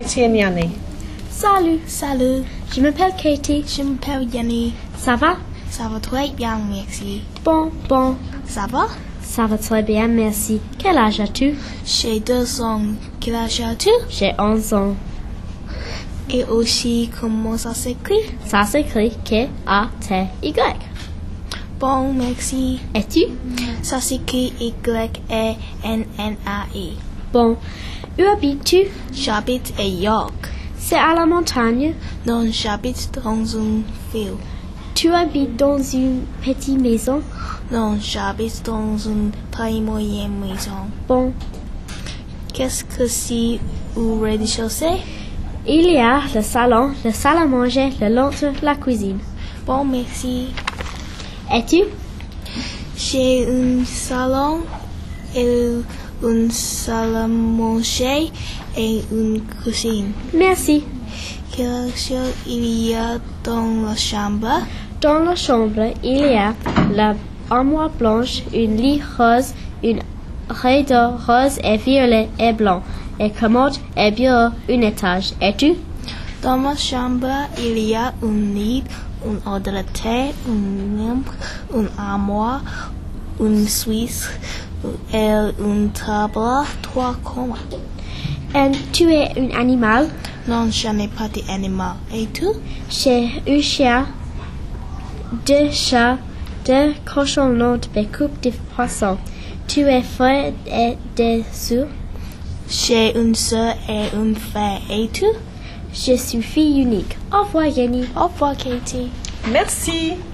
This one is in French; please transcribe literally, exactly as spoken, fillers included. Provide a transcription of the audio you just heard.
Tiens, Yanni. Salut. Salut. Je m'appelle Katie. Je m'appelle Yanni. Ça va? Ça va très bien, merci. Bon, bon. Ça va? Ça va très bien, merci. Quel âge as-tu? J'ai deux ans. Quel âge as-tu? J'ai onze ans. Et aussi, comment ça s'écrit? Ça s'écrit K A T Y. Bon, merci. Et tu? Ça s'écrit Y E N N A I. Bon. Où habites-tu? J'habite à York. C'est à la montagne? Non, j'habite dans une ville. Tu habites dans une petite maison? Non, j'habite dans une très moyenne maison. Bon. Qu'est-ce que c'est au rez-de-chaussée? Il y a le salon, le salle à manger, le l'autre, la cuisine. Bon, merci. Et tu? J'ai un salon et une salle à manger et une cuisine. Merci. Quelle chose il y a dans la chambre? Dans la chambre, il y a la armoire blanche, une lit rose, une rideau rose et violet et blanc, et commode et bureau, un étage. Et tu? Dans ma chambre, il y a un lit, un ordinateur, une lampe, une armoire, une suisse et une table, trois commodes. Et tu es un animal? Non, je n'ai pas d'animal. Et tu? J'ai un chien, deux chats, deux cochons, des coupes de poissons. Tu es frère et des sœurs? J'ai une sœur et un frère. Et tu? Je suis fille unique. Au revoir, Yanni. Au revoir, Katie. Merci.